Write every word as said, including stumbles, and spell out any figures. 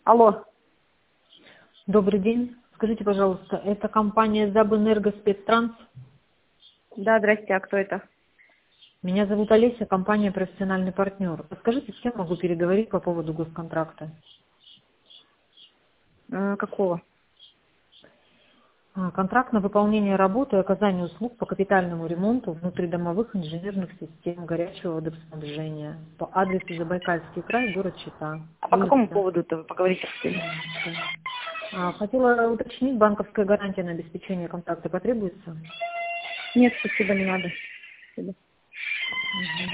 Алло. Добрый день. Скажите, пожалуйста, это компания Забэнерго Спецтранс? Да, здрасте, а кто это? Меня зовут Олеся, компания «Профессиональный партнер». Скажите, с кем могу переговорить по поводу госконтракта? Э, какого? А, Контракт на выполнение работы и оказание услуг по капитальному ремонту внутридомовых инженерных систем горячего водоснабжения по адресу Забайкальский край, город Чита. А по какому Улица. поводу-то вы поговорите хотели? А, Хотела уточнить, банковская гарантия на обеспечение контракта потребуется? Нет, спасибо, не надо. Спасибо. Мгм.